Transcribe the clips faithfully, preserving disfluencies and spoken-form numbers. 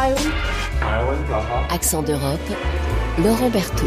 Accent d'Europe, Laurent Berthoud.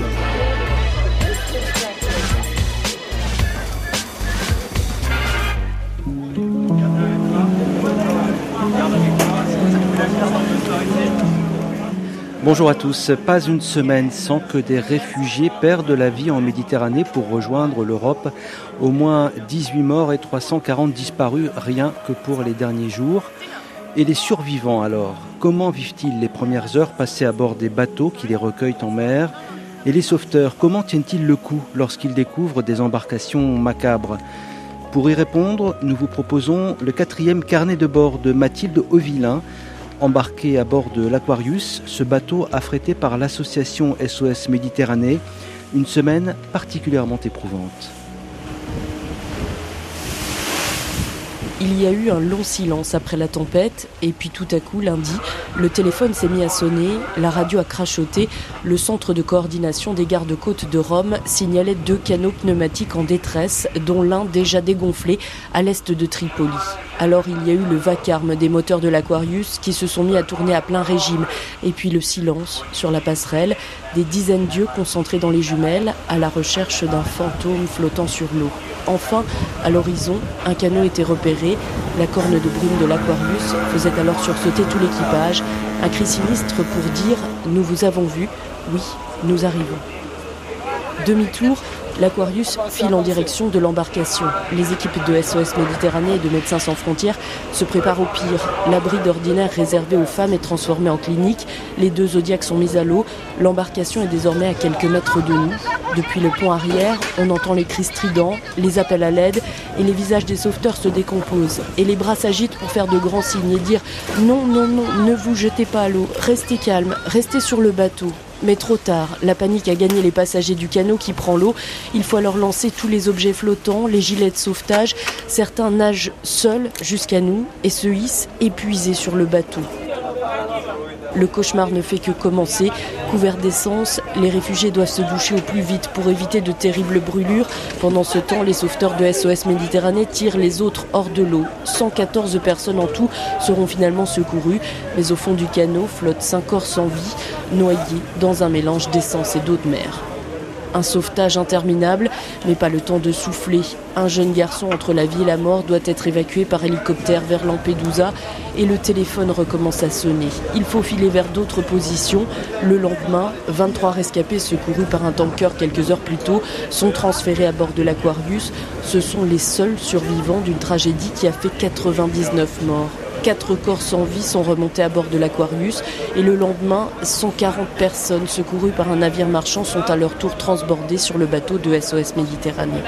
Bonjour à tous. Pas une semaine sans que des réfugiés perdent la vie en Méditerranée pour rejoindre l'Europe. Au moins dix-huit morts et trois cent quarante disparus, rien que pour les derniers jours. Et les survivants alors, comment vivent-ils les premières heures passées à bord des bateaux qui les recueillent en mer ? Et les sauveteurs, comment tiennent-ils le coup lorsqu'ils découvrent des embarcations macabres ? Pour y répondre, nous vous proposons le quatrième carnet de bord de Mathilde Auvillain, embarquée à bord de l'Aquarius, ce bateau affrété par l'association S O S Méditerranée, une semaine particulièrement éprouvante. Il y a eu un long silence après la tempête, et puis tout à coup, lundi, le téléphone s'est mis à sonner, la radio a crachoté, le centre de coordination des gardes-côtes de Rome signalait deux canots pneumatiques en détresse, dont l'un déjà dégonflé à l'est de Tripoli. Alors il y a eu le vacarme des moteurs de l'Aquarius qui se sont mis à tourner à plein régime, et puis le silence sur la passerelle, des dizaines d'yeux concentrés dans les jumelles, à la recherche d'un fantôme flottant sur l'eau. Enfin, à l'horizon, un canot était repéré. La corne de brume de l'Aquarius faisait alors sursauter tout l'équipage. Un cri sinistre pour dire « Nous vous avons vu, oui, nous arrivons ». Demi-tour, l'Aquarius file en direction de l'embarcation. Les équipes de S O S Méditerranée et de Médecins sans frontières se préparent au pire. L'abri d'ordinaire réservé aux femmes est transformé en clinique. Les deux Zodiacs sont mis à l'eau. L'embarcation est désormais à quelques mètres de nous. Depuis le pont arrière, on entend les cris stridents, les appels à l'aide et les visages des sauveteurs se décomposent. Et les bras s'agitent pour faire de grands signes et dire « Non, non, non, ne vous jetez pas à l'eau, restez calme, restez sur le bateau ». Mais trop tard, la panique a gagné les passagers du canot qui prend l'eau. Il faut alors lancer tous les objets flottants, les gilets de sauvetage. Certains nagent seuls jusqu'à nous et se hissent épuisés sur le bateau. Le cauchemar ne fait que commencer. Couverts d'essence, les réfugiés doivent se doucher au plus vite pour éviter de terribles brûlures. Pendant ce temps, les sauveteurs de S O S Méditerranée tirent les autres hors de l'eau. cent quatorze personnes en tout seront finalement secourues. Mais au fond du canot flottent cinq corps sans vie, noyés dans un mélange d'essence et d'eau de mer. Un sauvetage interminable, mais pas le temps de souffler. Un jeune garçon entre la vie et la mort doit être évacué par hélicoptère vers Lampedusa et le téléphone recommence à sonner. Il faut filer vers d'autres positions. Le lendemain, vingt-trois rescapés secourus par un tanker quelques heures plus tôt sont transférés à bord de l'Aquarius. Ce sont les seuls survivants d'une tragédie qui a fait quatre-vingt-dix-neuf morts. Quatre corps sans vie sont remontés à bord de l'Aquarius et le lendemain, cent quarante personnes secourues par un navire marchand sont à leur tour transbordées sur le bateau de S O S Méditerranée.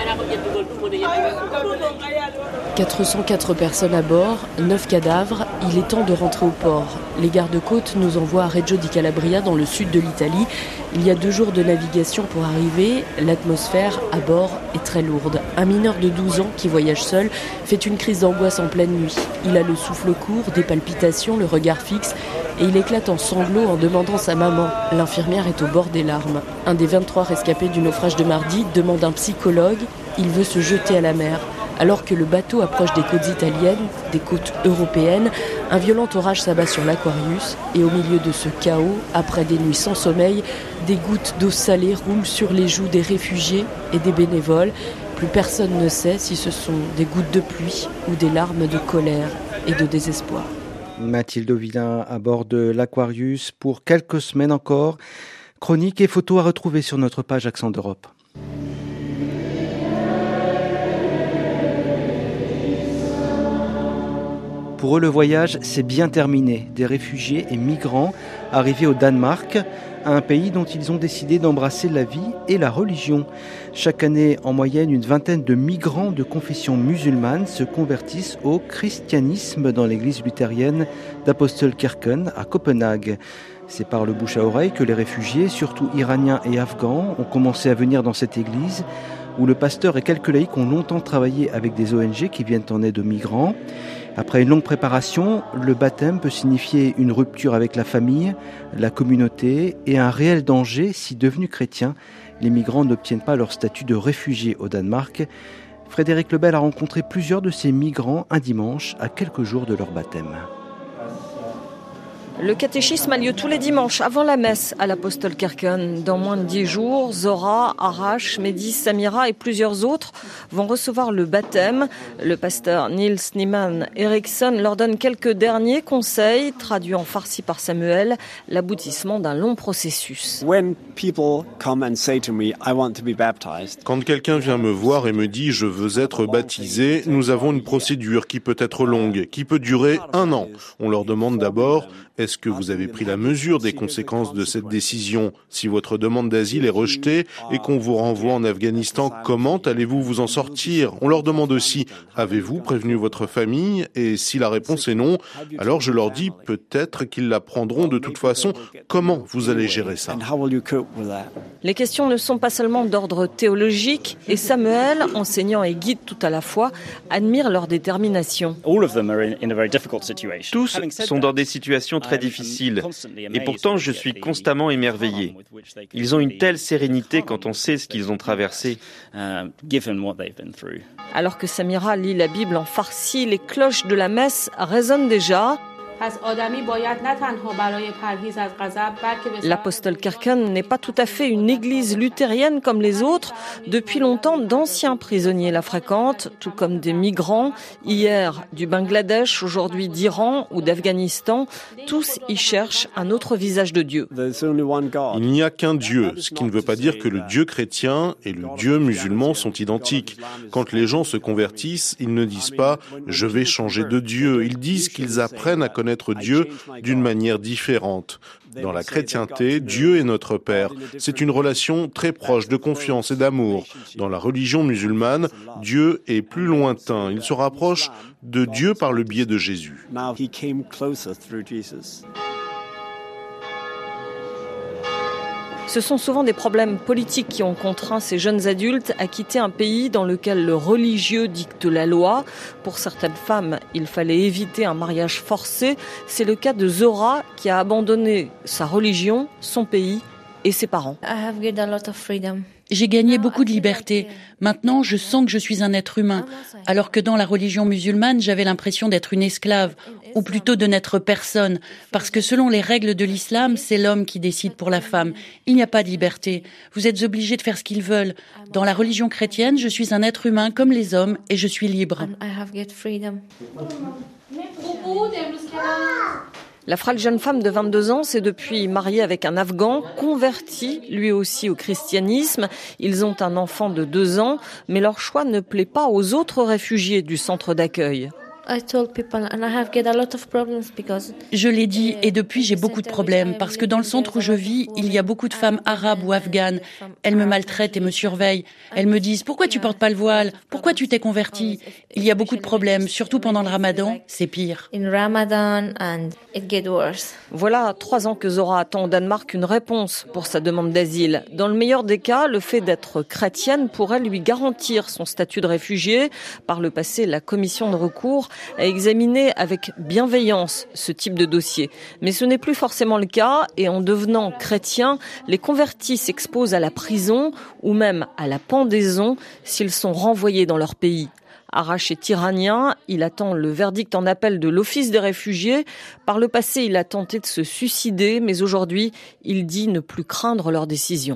quatre cent quatre personnes à bord, neuf cadavres, il est temps de rentrer au port. Les gardes-côtes nous envoient à Reggio di Calabria dans le sud de l'Italie. Il y a deux jours de navigation pour arriver, l'atmosphère à bord est très lourde. Un mineur de douze ans qui voyage seul fait une crise d'angoisse en pleine nuit. Il a le souffle court, des palpitations, le regard fixe et il éclate en sanglots en demandant sa maman. L'infirmière est au bord des larmes. Un des vingt-trois rescapés du naufrage de mardi demande un psychologue, il veut se jeter à la mer. Alors que le bateau approche des côtes italiennes, des côtes européennes, un violent orage s'abat sur l'Aquarius et au milieu de ce chaos, après des nuits sans sommeil, des gouttes d'eau salée roulent sur les joues des réfugiés et des bénévoles. Plus personne ne sait si ce sont des gouttes de pluie ou des larmes de colère et de désespoir. Mathilde Auvillain à bord de l'Aquarius pour quelques semaines encore. Chroniques et photos à retrouver sur notre page Accent d'Europe. Pour eux, le voyage s'est bien terminé. Des réfugiés et migrants arrivés au Danemark, un pays dont ils ont décidé d'embrasser la vie et la religion. Chaque année, en moyenne, une vingtaine de migrants de confession musulmane se convertissent au christianisme dans l'église luthérienne d'Apostelkerken à Copenhague. C'est par le bouche à oreille que les réfugiés, surtout iraniens et afghans, ont commencé à venir dans cette église où le pasteur et quelques laïcs ont longtemps travaillé avec des O N G qui viennent en aide aux migrants. Après une longue préparation, le baptême peut signifier une rupture avec la famille, la communauté et un réel danger si, devenus chrétiens, les migrants n'obtiennent pas leur statut de réfugiés au Danemark. Frédéric Lebel a rencontré plusieurs de ces migrants un dimanche à quelques jours de leur baptême. Le catéchisme a lieu tous les dimanches avant la messe à l'Apostolkerken. Dans moins de dix jours, Zora, Arash, Mehdi, Samira et plusieurs autres vont recevoir le baptême. Le pasteur Niels Niemann Eriksson leur donne quelques derniers conseils, traduits en farsi par Samuel, l'aboutissement d'un long processus. Quand quelqu'un vient me voir et me dit « je veux être baptisé », nous avons une procédure qui peut être longue, qui peut durer un an. On leur demande d'abord « est-ce que vous avez pris la mesure des conséquences de cette décision ? Si votre demande d'asile est rejetée et qu'on vous renvoie en Afghanistan, comment allez-vous vous en sortir ? On leur demande aussi « avez-vous prévenu votre famille ?» Et si la réponse est non, alors je leur dis peut-être qu'ils la prendront de toute façon. Comment vous allez gérer ça ? Les questions ne sont pas seulement d'ordre théologique et Samuel, enseignant et guide tout à la fois, admire leur détermination. Tous sont dans des situations très difficiles et pourtant je suis constamment émerveillé. Ils ont une telle sérénité quand on sait ce qu'ils ont traversé. Alors que Samira lit la Bible en farsi, les cloches de la messe résonnent déjà. L'Apostolkerken n'est pas tout à fait une église luthérienne comme les autres. Depuis longtemps, d'anciens prisonniers la fréquentent, tout comme des migrants. Hier, du Bangladesh, aujourd'hui d'Iran ou d'Afghanistan. Tous y cherchent un autre visage de Dieu. Il n'y a qu'un Dieu, ce qui ne veut pas dire que le Dieu chrétien et le Dieu musulman sont identiques. Quand les gens se convertissent, ils ne disent pas « je vais changer de Dieu ». Ils disent qu'ils apprennent à connaître Dieu d'une manière différente. Dans la chrétienté, Dieu est notre Père. C'est une relation très proche de confiance et d'amour. Dans la religion musulmane, Dieu est plus lointain. Il se rapproche de Dieu par le biais de Jésus. Ce sont souvent des problèmes politiques qui ont contraint ces jeunes adultes à quitter un pays dans lequel le religieux dicte la loi. Pour certaines femmes, il fallait éviter un mariage forcé. C'est le cas de Zora qui a abandonné sa religion, son pays et ses parents. J'ai gagné beaucoup de liberté. Maintenant, je sens que je suis un être humain. Alors que dans la religion musulmane, j'avais l'impression d'être une esclave, ou plutôt de n'être personne. Parce que selon les règles de l'islam, c'est l'homme qui décide pour la femme. Il n'y a pas de liberté. Vous êtes obligés de faire ce qu'ils veulent. Dans la religion chrétienne, je suis un être humain comme les hommes et je suis libre. La frêle jeune femme de vingt-deux ans s'est depuis mariée avec un Afghan, converti lui aussi au christianisme. Ils ont un enfant de deux ans, mais leur choix ne plaît pas aux autres réfugiés du centre d'accueil. Je l'ai dit et depuis j'ai beaucoup de problèmes parce que dans le centre où je vis, il y a beaucoup de femmes arabes ou afghanes. Elles me maltraitent et me surveillent. Elles me disent « Pourquoi tu portes pas le voile ? Pourquoi tu t'es convertie ?» Il y a beaucoup de problèmes, surtout pendant le ramadan, c'est pire. Voilà trois ans que Zora attend au Danemark une réponse pour sa demande d'asile. Dans le meilleur des cas, le fait d'être chrétienne pourrait lui garantir son statut de réfugié. Par le passé, la commission de recours a examiné avec bienveillance ce type de dossier. Mais ce n'est plus forcément le cas et en devenant chrétiens, les convertis s'exposent à la prison ou même à la pendaison s'ils sont renvoyés dans leur pays. Arash est iranien, il attend le verdict en appel de l'Office des réfugiés. Par le passé, il a tenté de se suicider, mais aujourd'hui, il dit ne plus craindre leur décision.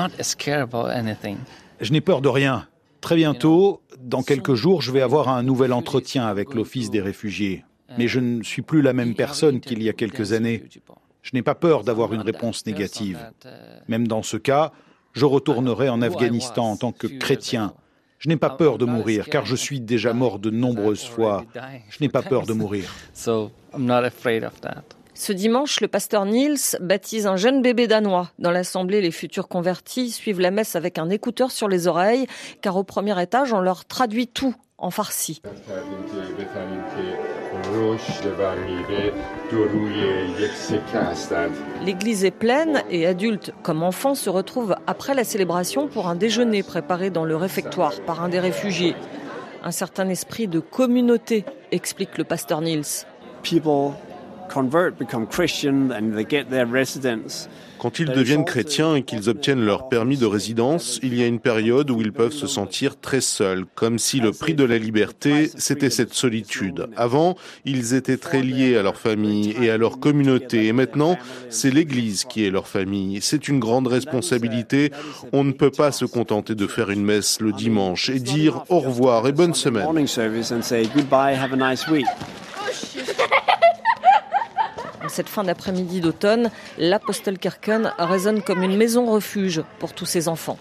Je n'ai peur de rien. Très bientôt, dans quelques jours, je vais avoir un nouvel entretien avec l'Office des réfugiés. Mais je ne suis plus la même personne qu'il y a quelques années. Je n'ai pas peur d'avoir une réponse négative. Même dans ce cas, je retournerai en Afghanistan en tant que chrétien. Je n'ai pas peur de mourir, car je suis déjà mort de nombreuses fois. Je n'ai pas peur de mourir. Ce dimanche, le pasteur Niels baptise un jeune bébé danois. Dans l'assemblée, les futurs convertis suivent la messe avec un écouteur sur les oreilles, car au premier étage, on leur traduit tout en farsi. L'église est pleine et adultes comme enfants se retrouvent après la célébration pour un déjeuner préparé dans le réfectoire par un des réfugiés. Un certain esprit de communauté, explique le pasteur Niels. Quand ils deviennent chrétiens et qu'ils obtiennent leur permis de résidence, il y a une période où ils peuvent se sentir très seuls, comme si le prix de la liberté, c'était cette solitude. Avant, ils étaient très liés à leur famille et à leur communauté, et maintenant, c'est l'Église qui est leur famille. C'est une grande responsabilité. On ne peut pas se contenter de faire une messe le dimanche et dire au revoir et bonne semaine. Cette fin d'après-midi d'automne, l'Apostelkerken résonne comme une maison refuge pour tous ces enfants.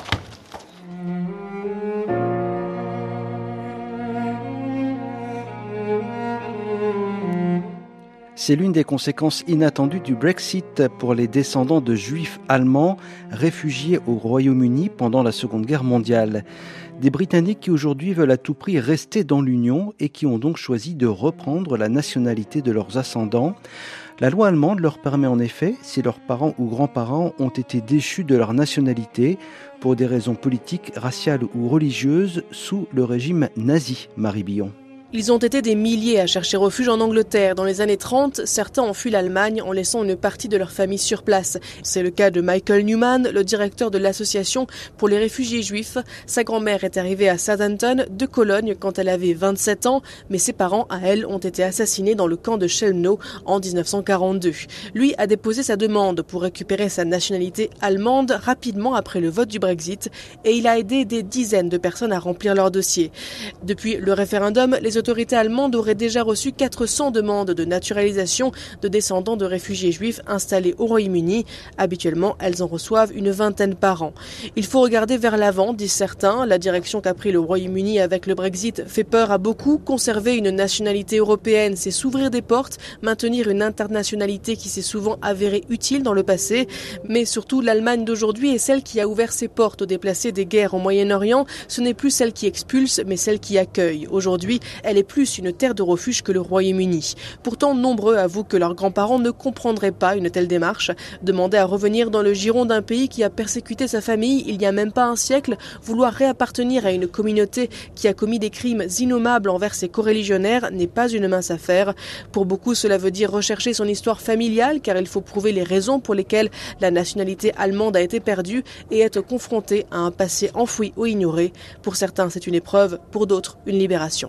C'est l'une des conséquences inattendues du Brexit pour les descendants de juifs allemands réfugiés au Royaume-Uni pendant la Seconde Guerre mondiale. Des Britanniques qui aujourd'hui veulent à tout prix rester dans l'Union et qui ont donc choisi de reprendre la nationalité de leurs ascendants. La loi allemande leur permet en effet, si leurs parents ou grands-parents ont été déchus de leur nationalité pour des raisons politiques, raciales ou religieuses sous le régime nazi, Marie Billon. Ils ont été des milliers à chercher refuge en Angleterre. Dans les années trente, certains ont fui l'Allemagne en laissant une partie de leur famille sur place. C'est le cas de Michael Newman, le directeur de l'association pour les réfugiés juifs. Sa grand-mère est arrivée à Southampton de Cologne quand elle avait vingt-sept ans, mais ses parents, à elle, ont été assassinés dans le camp de Chelmno en dix-neuf cent quarante-deux. Lui a déposé sa demande pour récupérer sa nationalité allemande rapidement après le vote du Brexit et il a aidé des dizaines de personnes à remplir leur dossier. Depuis le référendum, les Les autorités allemandes auraient déjà reçu quatre cents demandes de naturalisation de descendants de réfugiés juifs installés au Royaume-Uni. Habituellement, elles en reçoivent une vingtaine par an. Il faut regarder vers l'avant, disent certains. La direction qu'a pris le Royaume-Uni avec le Brexit fait peur à beaucoup. Conserver une nationalité européenne, c'est s'ouvrir des portes, maintenir une internationalité qui s'est souvent avérée utile dans le passé. Mais surtout, l'Allemagne d'aujourd'hui est celle qui a ouvert ses portes aux déplacés des guerres au Moyen-Orient. Ce n'est plus celle qui expulse, mais celle qui accueille. Aujourd'hui, elle est plus une terre de refuge que le Royaume-Uni. Pourtant, nombreux avouent que leurs grands-parents ne comprendraient pas une telle démarche. Demander à revenir dans le giron d'un pays qui a persécuté sa famille il n'y a même pas un siècle, vouloir réappartenir à une communauté qui a commis des crimes innommables envers ses coreligionnaires n'est pas une mince affaire. Pour beaucoup, cela veut dire rechercher son histoire familiale, car il faut prouver les raisons pour lesquelles la nationalité allemande a été perdue et être confronté à un passé enfoui ou ignoré. Pour certains, c'est une épreuve, pour d'autres, une libération.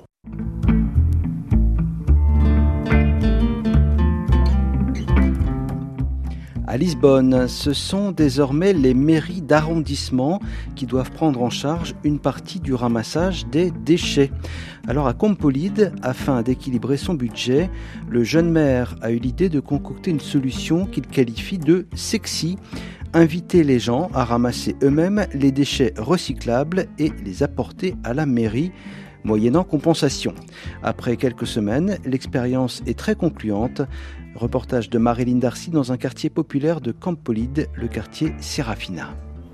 À Lisbonne, ce sont désormais les mairies d'arrondissement qui doivent prendre en charge une partie du ramassage des déchets. Alors à Campolide, afin d'équilibrer son budget, le jeune maire a eu l'idée de concocter une solution qu'il qualifie de sexy. Inviter les gens à ramasser eux-mêmes les déchets recyclables et les apporter à la mairie, moyennant compensation. Après quelques semaines, l'expérience est très concluante. Reportage de Marilyn Darcy dans un quartier populaire de Campolide, le quartier Serafina.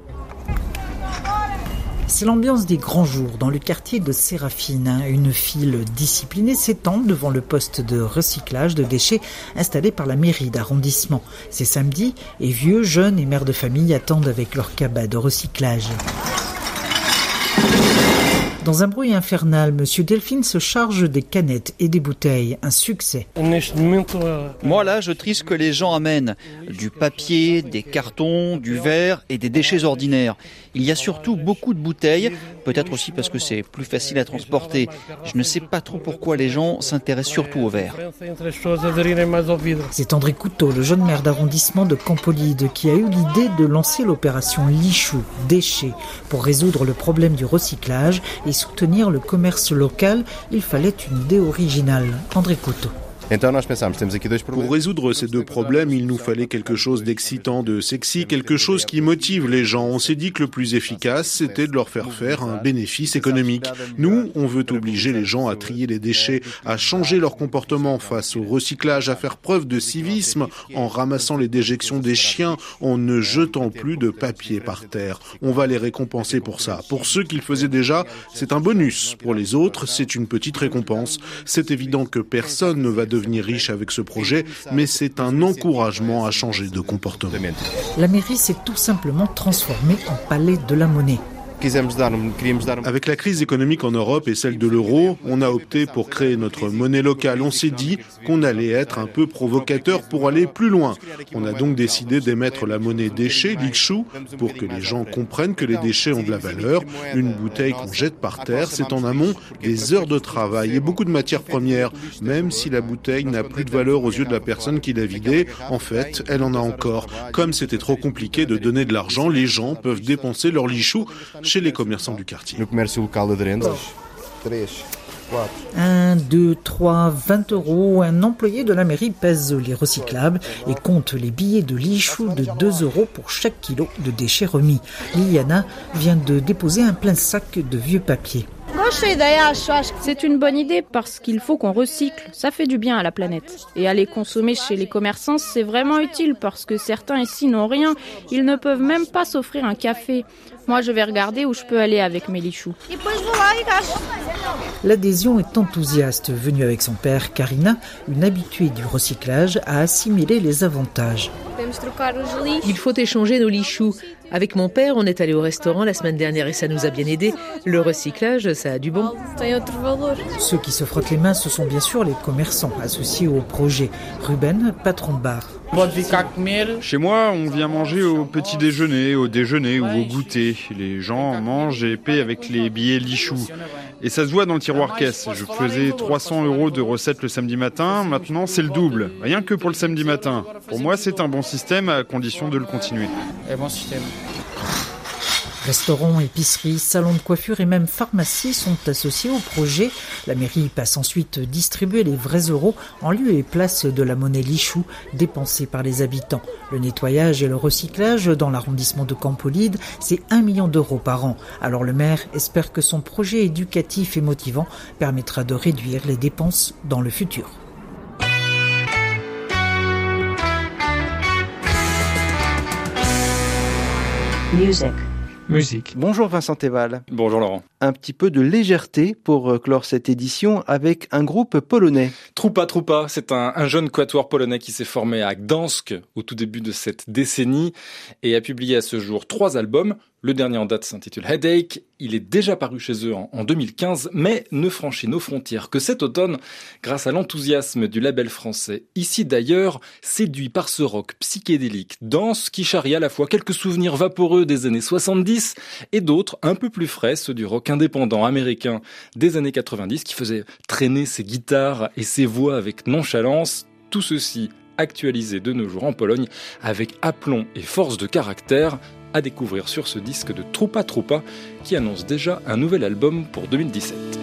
C'est l'ambiance des grands jours dans le quartier de Serafina. Une file disciplinée s'étend devant le poste de recyclage de déchets installé par la mairie d'arrondissement. C'est samedi et vieux, jeunes et mères de famille attendent avec leur cabas de recyclage. Dans un bruit infernal, Monsieur Delphine se charge des canettes et des bouteilles. Un succès. Moi là, je trie ce que les gens amènent. Du papier, des cartons, du verre et des déchets ordinaires. Il y a surtout beaucoup de bouteilles, peut-être aussi parce que c'est plus facile à transporter. Je ne sais pas trop pourquoi les gens s'intéressent surtout au verre. C'est André Couteau, le jeune maire d'arrondissement de Campolide, qui a eu l'idée de lancer l'opération Lichou, déchets, pour résoudre le problème du recyclage et soutenir le commerce local. Il fallait une idée originale. André Couteau. Pour résoudre ces deux problèmes, il nous fallait quelque chose d'excitant, de sexy, quelque chose qui motive les gens. On s'est dit que le plus efficace, c'était de leur faire faire un bénéfice économique. Nous, on veut obliger les gens à trier les déchets, à changer leur comportement face au recyclage, à faire preuve de civisme en ramassant les déjections des chiens, en ne jetant plus de papier par terre. On va les récompenser pour ça. Pour ceux qui le faisaient déjà, c'est un bonus. Pour les autres, c'est une petite récompense. C'est évident que personne ne va devenir riche avec ce projet, mais c'est un encouragement à changer de comportement. La mairie s'est tout simplement transformée en palais de la monnaie. Avec la crise économique en Europe et celle de l'euro, on a opté pour créer notre monnaie locale. On s'est dit qu'on allait être un peu provocateur pour aller plus loin. On a donc décidé d'émettre la monnaie déchet, lixo, pour que les gens comprennent que les déchets ont de la valeur. Une bouteille qu'on jette par terre, c'est en amont des heures de travail et beaucoup de matières premières. Même si la bouteille n'a plus de valeur aux yeux de la personne qui l'a vidée, en fait, elle en a encore. Comme c'était trop compliqué de donner de l'argent, les gens peuvent dépenser leur lixo chez les commerçants du quartier. Un, deux, trois, vingt euros. Un employé de la mairie pèse les recyclables et compte les billets de lixo de deux euros pour chaque kilo de déchets remis. Liliana vient de déposer un plein sac de vieux papier. C'est une bonne idée parce qu'il faut qu'on recycle, ça fait du bien à la planète. Et aller consommer chez les commerçants, c'est vraiment utile parce que certains ici n'ont rien, ils ne peuvent même pas s'offrir un café. Moi, je vais regarder où je peux aller avec mes lichous. L'adhésion est enthousiaste. Venue avec son père, Karina, une habituée du recyclage, a assimilé les avantages. Il faut échanger nos lichous. Avec mon père, on est allé au restaurant la semaine dernière et ça nous a bien aidé. Le recyclage, ça a du bon. Ceux qui se frottent les mains, ce sont bien sûr les commerçants associés au projet. Ruben, patron de bar. Chez moi, on vient manger au petit déjeuner, au déjeuner ou au goûter. Les gens mangent et paient avec les billets lichou. Et ça se voit dans le tiroir caisse. Je faisais trois cents euros de recettes le samedi matin. Maintenant, c'est le double. Rien que pour le samedi matin. Pour moi, c'est un bon système à condition de le continuer. Bon système. Restaurants, épiceries, salons de coiffure et même pharmacies sont associés au projet. La mairie passe ensuite distribuer les vrais euros en lieu et place de la monnaie lichou dépensée par les habitants. Le nettoyage et le recyclage dans l'arrondissement de Campolide, c'est un million d'euros par an. Alors le maire espère que son projet éducatif et motivant permettra de réduire les dépenses dans le futur. Music. Musique. Bonjour Vincent Teval. Bonjour Laurent. Un petit peu de légèreté pour clore cette édition avec un groupe polonais. Troupa Troupa, c'est un, un jeune quatuor polonais qui s'est formé à Gdansk au tout début de cette décennie et a publié à ce jour trois albums. Le dernier en date s'intitule Headache. Il est déjà paru chez eux en, en deux mille quinze, mais ne franchit nos frontières que cet automne grâce à l'enthousiasme du label français. Ici d'ailleurs, séduit par ce rock psychédélique dense qui charrie à la fois quelques souvenirs vaporeux des années soixante-dix et d'autres un peu plus frais, ceux du rock indépendant américain des années quatre-vingt-dix qui faisait traîner ses guitares et ses voix avec nonchalance. Tout ceci actualisé de nos jours en Pologne avec aplomb et force de caractère, à découvrir sur ce disque de Troupa Troupa qui annonce déjà un nouvel album pour deux mille dix-sept.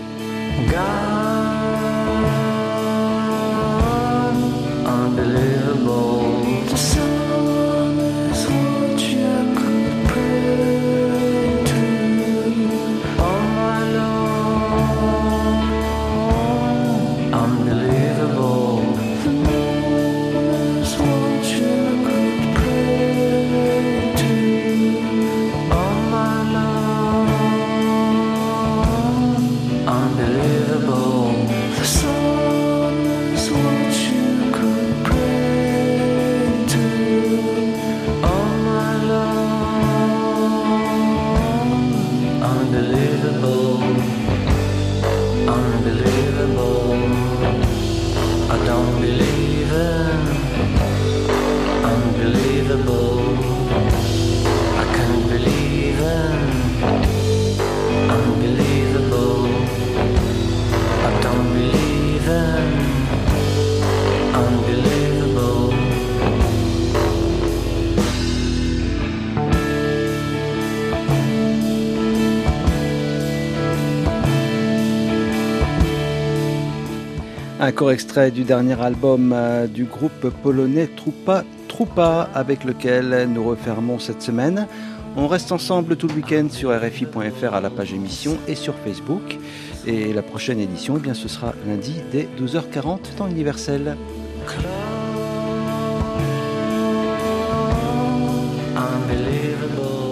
Un court extrait du dernier album euh, du groupe polonais Troupa Troupa avec lequel nous refermons cette semaine. On reste ensemble tout le week-end sur R F I point F R à la page émission et sur Facebook. Et la prochaine édition, eh bien, ce sera lundi dès douze heures quarante, temps universel. Unbelievable.